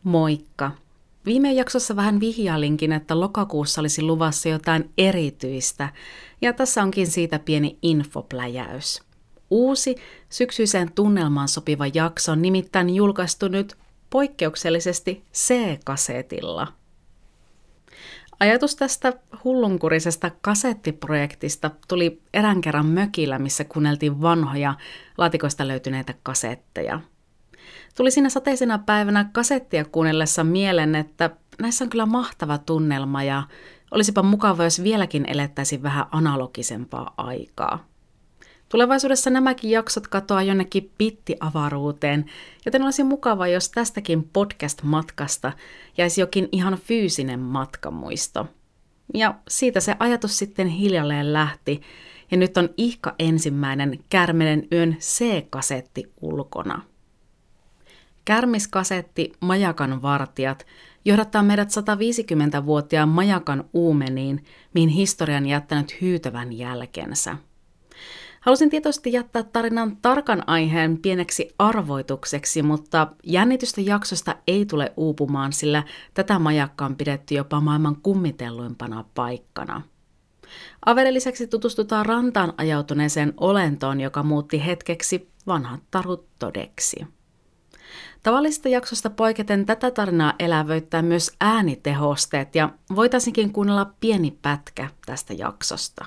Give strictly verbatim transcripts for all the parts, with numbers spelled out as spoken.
Moikka! Viime jaksossa vähän vihjailinkin, että lokakuussa olisi luvassa jotain erityistä, ja tässä onkin siitä pieni infopläjäys. Uusi, syksyiseen tunnelmaan sopiva jakso on nimittäin julkaistu nyt poikkeuksellisesti C-kasetilla. Ajatus tästä hullunkurisesta kasettiprojektista tuli erään kerran mökillä, missä kuunneltiin vanhoja laatikoista löytyneitä kasetteja. Tuli siinä sateisena päivänä kasettia kuunnellessa mieleen, että näissä on kyllä mahtava tunnelma ja olisipa mukava, jos vieläkin elettäisiin vähän analogisempaa aikaa. Tulevaisuudessa nämäkin jaksot katoaa jonnekin pittiavaruuteen, joten olisi mukava, jos tästäkin podcast-matkasta jäisi jokin ihan fyysinen matkamuisto. Ja siitä se ajatus sitten hiljalleen lähti, ja nyt on ihka ensimmäinen Kärmenen yön C-kasetti ulkona. Kärmiskasetti Majakan vartijat johdattaa meidät sataviisikymmentävuotiaan Majakan uumeniin, mihin historian jättänyt hyytävän jälkensä. Halusin tietoisesti jättää tarinan tarkan aiheen pieneksi arvoitukseksi, mutta jännitystä jaksosta ei tule uupumaan, sillä tätä majakkaa on pidetty jopa maailman kummitelluimpana paikkana. Aveiden lisäksi tutustutaan rantaan ajautuneeseen olentoon, joka muutti hetkeksi vanhat tarut todeksi. Tavallisesta jaksosta poiketen tätä tarinaa elävöittää myös äänitehosteet ja voitaisinkin kuunnella pieni pätkä tästä jaksosta.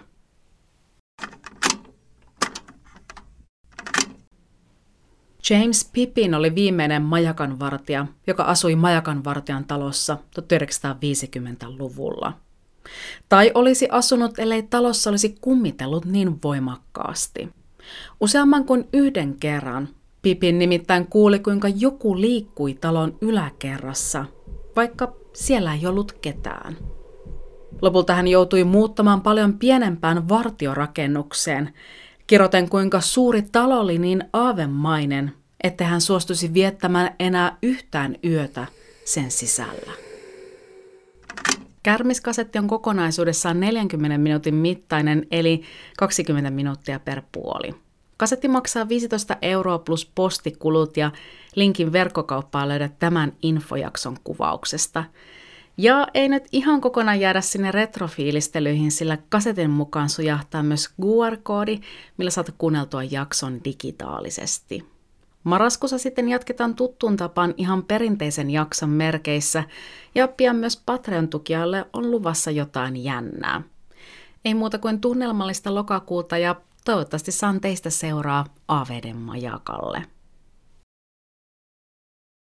James Pippin oli viimeinen majakanvartija, joka asui majakanvartijan talossa tuhatyhdeksänsataaviisikymmentäluvulla. Tai olisi asunut, ellei talossa olisi kummitellut niin voimakkaasti. Useamman kuin yhden kerran Pippin nimittäin kuuli, kuinka joku liikkui talon yläkerrassa, vaikka siellä ei ollut ketään. Lopulta hän joutui muuttamaan paljon pienempään vartiorakennukseen, kirjoiten kuinka suuri talo oli niin aavemainen, että hän suostuisi viettämään enää yhtään yötä sen sisällä. Kärmiskasetti on kokonaisuudessaan neljänkymmenen minuutin mittainen, eli kaksikymmentä minuuttia per puoli. Kasetti maksaa viisitoista euroa plus postikulut ja linkin verkkokauppaa löydät tämän infojakson kuvauksesta. Ja ei nyt ihan kokonaan jäädä sinne retrofiilistelyihin, sillä kasetin mukaan sujahtaa myös Q R-koodi, millä saat kuunneltua jakson digitaalisesti. Marraskuussa sitten jatketaan tuttuun tapaan ihan perinteisen jakson merkeissä, ja pian myös Patreon-tukijalle on luvassa jotain jännää. Ei muuta kuin tunnelmallista lokakuuta, ja toivottavasti saan teistä seuraa Aaveiden majakalle.